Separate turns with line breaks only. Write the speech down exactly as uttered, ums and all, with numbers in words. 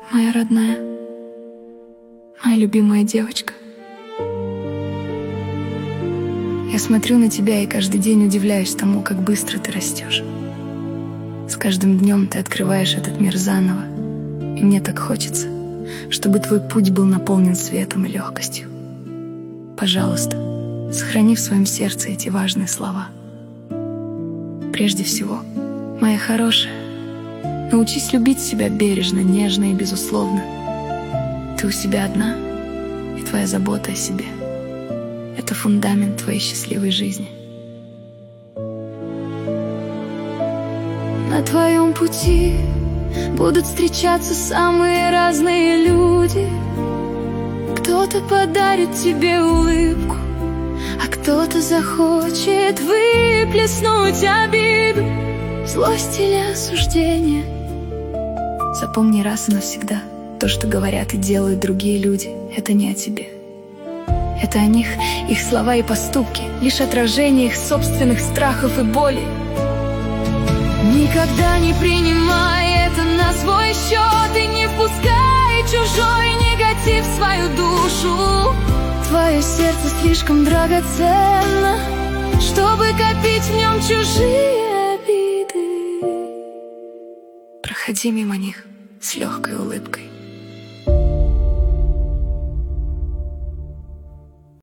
Моя родная, моя любимая девочка. Я смотрю на тебя и каждый день удивляюсь тому, как быстро ты растешь. С каждым днем ты открываешь этот мир заново, и мне так хочется, чтобы твой путь был наполнен светом и легкостью. Пожалуйста, сохрани в своем сердце эти важные слова. Прежде всего, моя хорошая, научись любить себя бережно, нежно и безусловно. Ты у себя одна, и твоя забота о себе — это фундамент твоей счастливой жизни. На твоем пути будут встречаться самые разные люди. Кто-то подарит тебе улыбку, а кто-то захочет выплеснуть обиду, злость или осуждение. Запомни раз и навсегда: то, что говорят и делают другие люди, это не о тебе. Это о них, их слова и поступки, лишь отражение их собственных страхов и болей. Никогда не принимай это на свой счет и не впускай чужой негатив в свою душу. Твое сердце слишком драгоценно, чтобы копить в нем чужие обиды. Проходи мимо них с легкой улыбкой.